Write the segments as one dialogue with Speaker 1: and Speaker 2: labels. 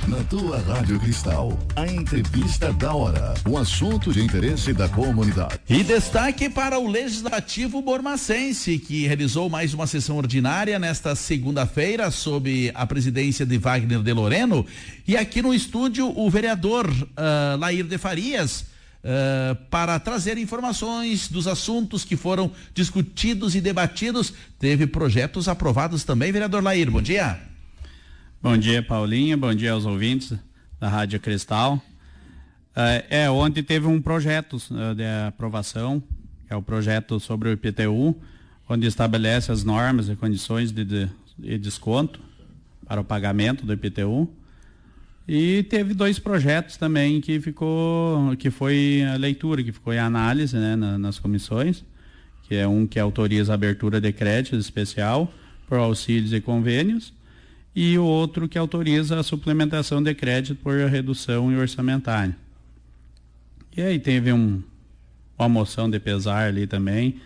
Speaker 1: Na tua Rádio Cristal, a entrevista da hora, o assunto de interesse da comunidade.
Speaker 2: E destaque para o Legislativo Bormacense, que realizou mais uma sessão ordinária nesta segunda-feira, sob a presidência de Wagner de Loreno. E aqui no estúdio, o vereador Lair de Farias, para trazer informações dos assuntos que foram discutidos e debatidos. Teve projetos aprovados também, vereador Lair. Bom dia.
Speaker 3: Bom dia, Paulinha. Bom dia aos ouvintes da Rádio Cristal. Ontem teve um projeto de aprovação, que é o projeto sobre o IPTU, onde estabelece as normas e condições de desconto para o pagamento do IPTU. E teve 2 projetos também que foi a leitura, que ficou em análise, né, nas comissões, que é um que autoriza a abertura de crédito especial por auxílios e convênios, e o outro que autoriza a suplementação de crédito por redução orçamentária. E aí teve uma moção de pesar ali também,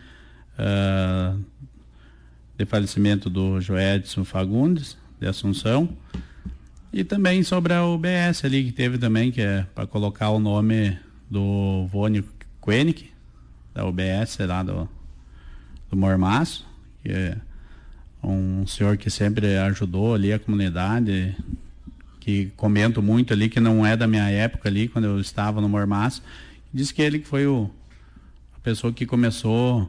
Speaker 3: de falecimento do Joedson Fagundes, de Assunção, e também sobre a UBS ali, que teve também, que é para colocar o nome do Vônio Koenig, da UBS lá do Mormaço, que é um senhor que sempre ajudou ali a comunidade, que comento muito ali, que não é da minha época ali, quando eu estava no Mormaço. Diz que ele que foi a pessoa que começou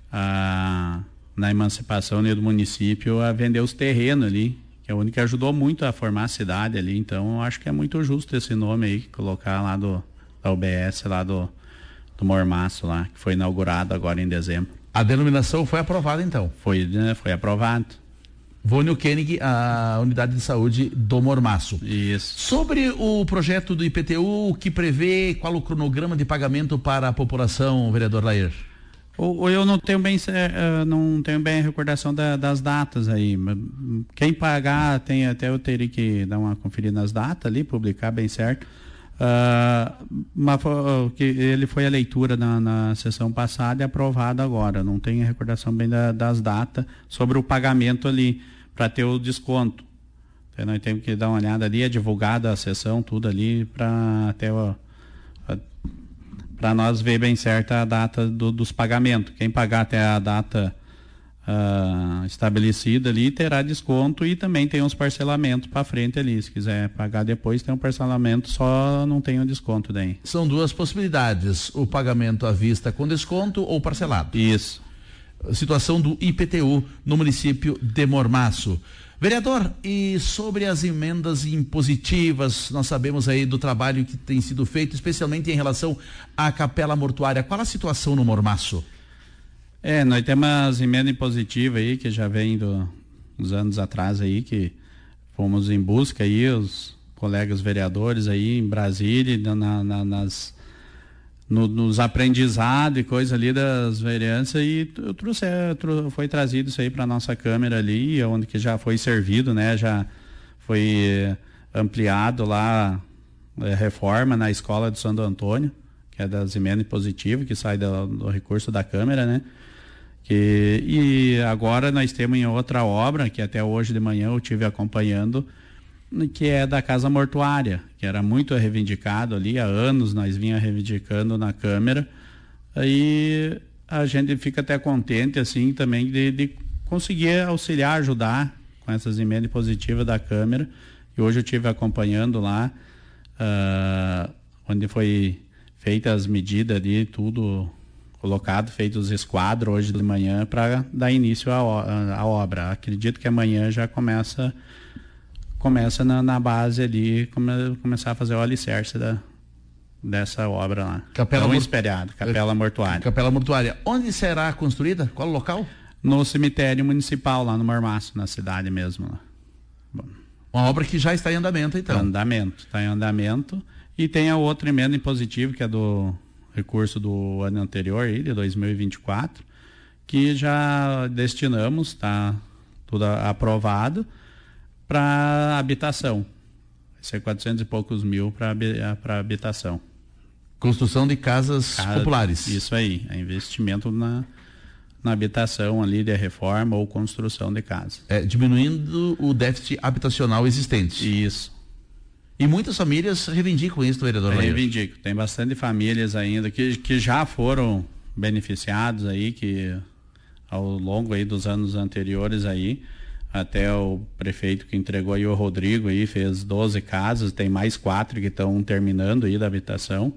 Speaker 3: na emancipação do município a vender os terrenos ali, que é o único que ajudou muito a formar a cidade ali. Então eu acho que é muito justo esse nome aí, colocar lá da UBS lá do Mormaço lá, que foi inaugurado agora em dezembro.
Speaker 2: A denominação foi aprovada, então?
Speaker 3: Foi aprovado.
Speaker 2: Vônio Koenig, a unidade de saúde do Mormaço.
Speaker 3: Isso.
Speaker 2: Sobre o projeto do IPTU, que prevê qual o cronograma de pagamento para a população, vereador Lair?
Speaker 3: Eu não tenho bem a recordação das datas aí. Quem pagar, eu teria que dar uma conferida nas datas ali, publicar bem certo. Mas que ele foi a leitura na sessão passada e aprovado agora. Não tenho recordação bem das datas sobre o pagamento ali, para ter o desconto. Então, nós temos que dar uma olhada ali, é divulgada a sessão, tudo ali, para nós ver bem certo a data dos pagamentos. Quem pagar até a data estabelecida ali terá desconto, e também tem uns parcelamentos para frente ali. Se quiser pagar depois, tem um parcelamento, só não tem o desconto daí.
Speaker 2: São 2 possibilidades: o pagamento à vista com desconto ou parcelado.
Speaker 3: Isso.
Speaker 2: Situação do IPTU no município de Mormaço. Vereador, e sobre as emendas impositivas, nós sabemos aí do trabalho que tem sido feito, especialmente em relação à capela mortuária. Qual a situação no Mormaço?
Speaker 3: Nós temos as emendas impositivas aí, que já vem dos anos atrás aí, que fomos em busca aí, os colegas vereadores aí em Brasília, nos aprendizados e coisa ali das vereanças, e foi trazido isso aí para nossa Câmara ali, onde que já foi servido, né? Já foi ampliado lá, reforma na escola de Santo Antônio, que é das emendas impositivas, que sai do recurso da Câmara, né? E agora nós temos em outra obra, que até hoje de manhã eu estive acompanhando, que é da Casa Mortuária, que era muito reivindicado ali, há anos nós vinha reivindicando na Câmara. Aí a gente fica até contente assim também de conseguir auxiliar, ajudar com essas emendas positivas da Câmara. E hoje eu estive acompanhando lá, onde foi feitas as medidas ali, tudo colocado, feitos os esquadros hoje de manhã para dar início à obra. Acredito que amanhã já começa na base ali, começar a fazer o alicerce dessa obra lá. Capela Mortuária.
Speaker 2: Capela Mortuária. Onde será construída? Qual o local?
Speaker 3: No cemitério municipal, lá no Mormaço, na cidade mesmo. Lá. Bom.
Speaker 2: Uma obra que já está em andamento, então.
Speaker 3: Está em andamento. E tem a outra emenda impositiva, que é do recurso do ano anterior, aí, de 2024, que já destinamos, está tudo aprovado, para habitação. Vai ser 400 e poucos mil para habitação.
Speaker 2: Construção de casas populares.
Speaker 3: Isso aí, é investimento na habitação ali, de reforma ou construção de casas.
Speaker 2: Diminuindo o déficit habitacional existente.
Speaker 3: Isso.
Speaker 2: E muitas famílias reivindicam isso, vereador Lair.
Speaker 3: Reivindico. Tem bastante famílias ainda que já foram beneficiados aí, que ao longo aí dos anos anteriores aí, até o prefeito que entregou aí, o Rodrigo, aí fez 12 casas, tem mais 4 que estão terminando aí da habitação.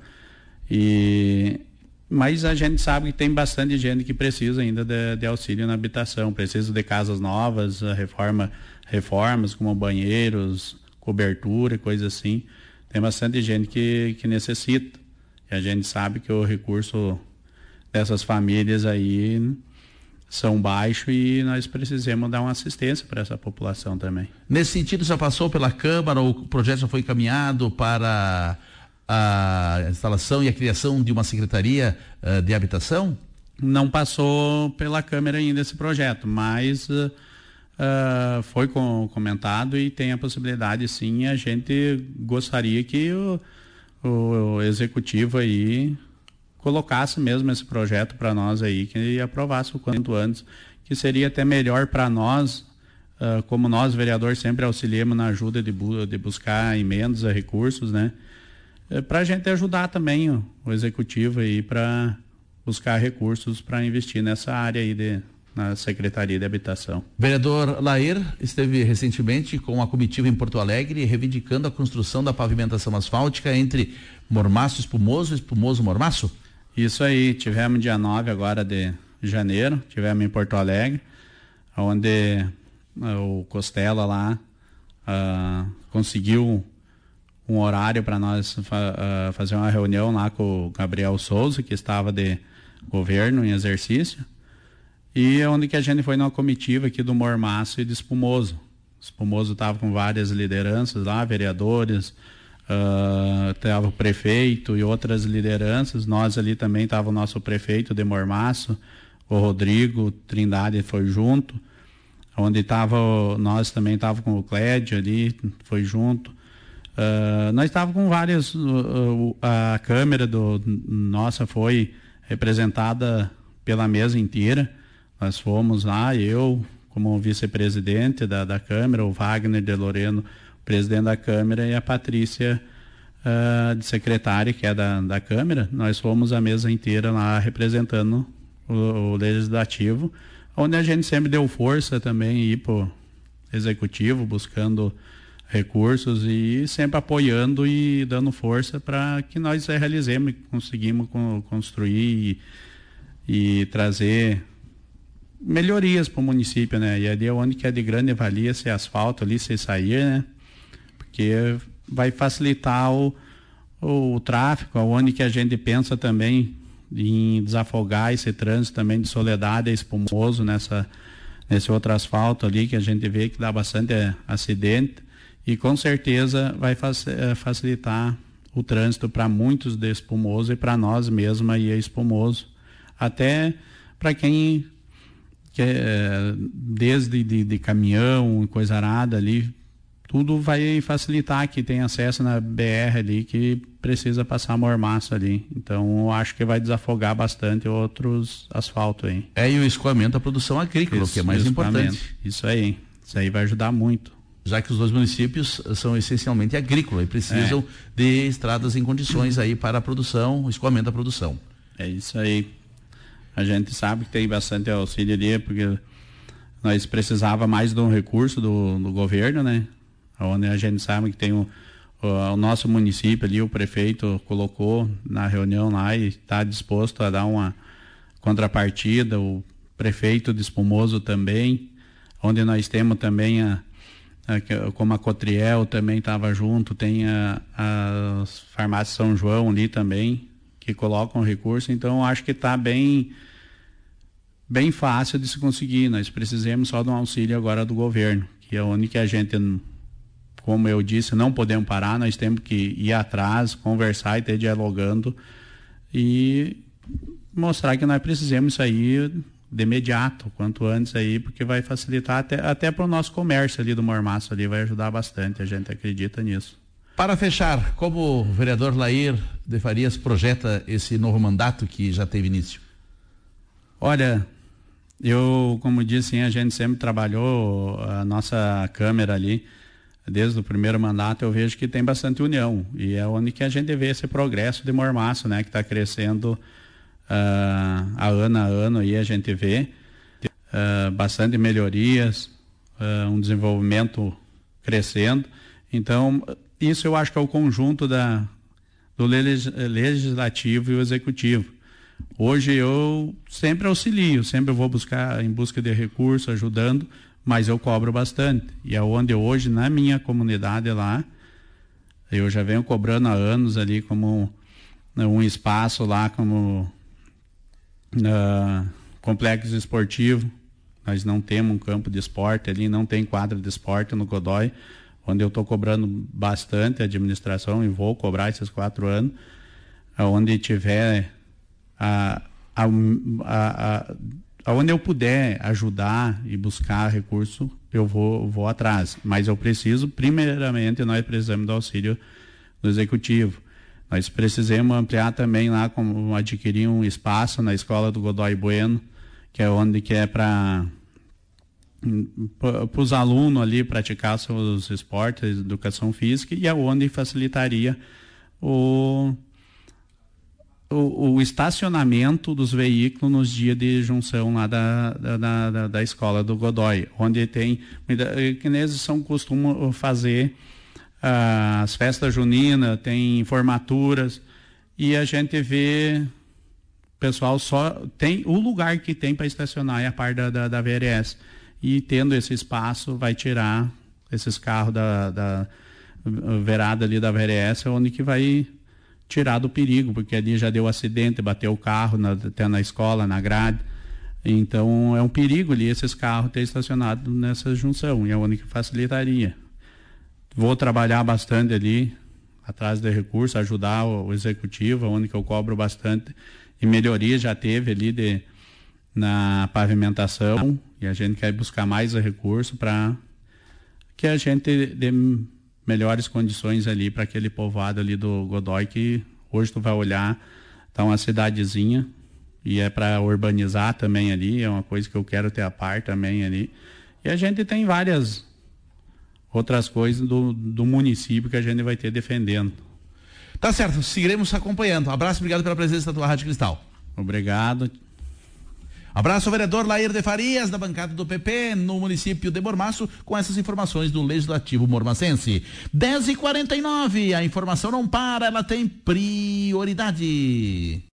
Speaker 3: Mas a gente sabe que tem bastante gente que precisa ainda de auxílio na habitação, precisa de casas novas, reformas como banheiros, cobertura e coisa assim. Tem bastante gente que necessita. E a gente sabe que o recurso dessas famílias aí são baixos e nós precisamos dar uma assistência para essa população também.
Speaker 2: Nesse sentido, já passou pela Câmara, o projeto já foi encaminhado para a instalação e a criação de uma secretaria de habitação?
Speaker 3: Não passou pela Câmara ainda esse projeto, mas foi comentado e tem a possibilidade, sim. A gente gostaria que o executivo aí colocasse mesmo esse projeto para nós aí, que aprovasse o quanto antes, que seria até melhor para nós, como nós, vereadores, sempre auxiliamos na ajuda de buscar emendas a recursos, né? Para a gente ajudar também o executivo aí para buscar recursos para investir nessa área aí na Secretaria de Habitação.
Speaker 2: Vereador Lair esteve recentemente com a comitiva em Porto Alegre reivindicando a construção da pavimentação asfáltica entre Mormaço e Espumoso Mormaço?
Speaker 3: Isso aí, tivemos dia 9 agora de janeiro, tivemos em Porto Alegre, onde o Costela lá conseguiu um horário para nós fazer uma reunião lá com o Gabriel Souza, que estava de governo em exercício, e onde que a gente foi numa comitiva aqui do Mormaço e de Espumoso. Espumoso estava com várias lideranças lá, vereadores, estava o prefeito e outras lideranças. Nós ali também estava o nosso prefeito de Mormaço, o Rodrigo Trindade foi junto, onde nós também estava com o Clédio ali, foi junto. Nós estávamos com várias, a Câmara nossa foi representada pela mesa inteira. Nós fomos lá, eu como vice-presidente da Câmara, o Wagner de Loreno, presidente da Câmara, e a Patrícia de secretária, que é da Câmara. Nós fomos a mesa inteira lá representando o Legislativo, onde a gente sempre deu força também ir para o Executivo, buscando recursos e sempre apoiando e dando força para que nós realizemos e conseguimos construir e trazer melhorias para o município, né? E ali é onde que é de grande valia esse asfalto ali, se sair, né? Porque vai facilitar o tráfego, onde que a gente pensa também em desafogar esse trânsito também de Soledade a Espumoso nesse outro asfalto ali, que a gente vê que dá bastante acidente, e com certeza vai facilitar o trânsito para muitos de Espumoso e para nós mesmos aí a Espumoso, até para quem desde de caminhão, coisa arada ali, tudo vai facilitar, que tem acesso na BR ali, que precisa passar mormaço ali. Então, eu acho que vai desafogar bastante outros asfaltos aí.
Speaker 2: E o escoamento da produção agrícola, que é mais importante.
Speaker 3: Isso aí vai ajudar muito.
Speaker 2: Já que os dois municípios são essencialmente agrícolas e precisam de estradas em condições aí para a produção, o escoamento da produção.
Speaker 3: É isso aí. A gente sabe que tem bastante auxílio ali, porque nós precisava mais de um recurso do governo, né? Onde a gente sabe que tem o nosso município ali, o prefeito colocou na reunião lá e está disposto a dar uma contrapartida, o prefeito de Espumoso também, onde nós temos também como a Cotriel também estava junto, tem as farmácias São João ali também, que colocam recurso. Então acho que está bem fácil de se conseguir. Nós precisamos só de um auxílio agora do governo, que é onde que a gente, como eu disse, não podemos parar, nós temos que ir atrás, conversar e ter dialogando e mostrar que nós precisamos isso aí de imediato, quanto antes aí, porque vai facilitar até para o nosso comércio ali do Mormaço ali, vai ajudar bastante, a gente acredita nisso.
Speaker 2: Para fechar, como o vereador Lair de Farias projeta esse novo mandato que já teve início?
Speaker 3: Olha, como disse, a gente sempre trabalhou a nossa Câmara ali desde o primeiro mandato, eu vejo que tem bastante união, e é onde que a gente vê esse progresso de Mormaço, né, que está crescendo ano a ano, aí a gente vê bastante melhorias, um desenvolvimento crescendo. Então, isso eu acho que é o conjunto do legislativo e o executivo. Hoje eu sempre auxilio, sempre vou em busca de recursos, ajudando, mas eu cobro bastante. E é onde hoje, na minha comunidade lá, eu já venho cobrando há anos ali como um espaço lá, como complexo esportivo. Nós não temos um campo de esporte ali, não tem quadra de esporte no Godoy, onde eu estou cobrando bastante a administração e vou cobrar esses 4 anos, onde tiver onde eu puder ajudar e buscar recurso, eu vou atrás. Mas eu preciso, primeiramente, nós precisamos do auxílio do executivo. Nós precisamos ampliar também lá, como adquirir um espaço na escola do Godoy Bueno, que é para os alunos ali praticar seus esportes, educação física, e é onde facilitaria o estacionamento dos veículos nos dias de junção lá da escola do Godoy, onde tem, que eles costumam fazer as festas juninas, tem formaturas, e a gente vê pessoal só tem o lugar que tem para estacionar é a parte da VRS, e tendo esse espaço vai tirar esses carros da verada ali da VRS, onde que vai tirar do perigo, porque ali já deu acidente, bateu o carro até na escola, na grade. Então é um perigo ali esses carros ter estacionado nessa junção, e é onde que facilitaria. Vou trabalhar bastante ali atrás de recursos, ajudar o executivo, onde que eu cobro bastante, e melhoria já teve ali na pavimentação, e a gente quer buscar mais recurso para que a gente dê melhores condições ali para aquele povoado ali do Godoy, que hoje tu vai olhar, tá uma cidadezinha, e é para urbanizar também ali, é uma coisa que eu quero ter a par também ali. E a gente tem várias outras coisas do município que a gente vai ter defendendo.
Speaker 2: Tá certo, seguiremos acompanhando. Abraço, obrigado pela presença da tua Rádio Cristal.
Speaker 3: Obrigado.
Speaker 2: Abraço ao vereador Lair de Farias, da bancada do PP, no município de Mormaço, com essas informações do Legislativo Mormacense. 10h49, a informação não para, ela tem prioridade.